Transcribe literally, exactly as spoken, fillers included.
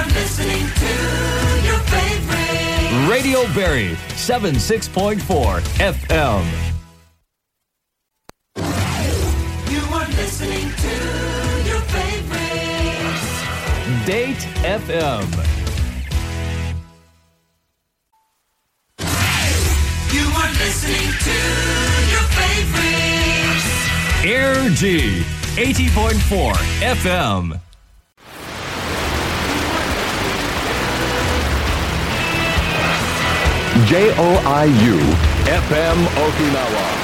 listening to your favorite Radio Berry, seventy-six point four F M. You are listening to your favorite Date F M. You are listening to your favorite Air G, eighty point four F M. J O I U F M Okinawa.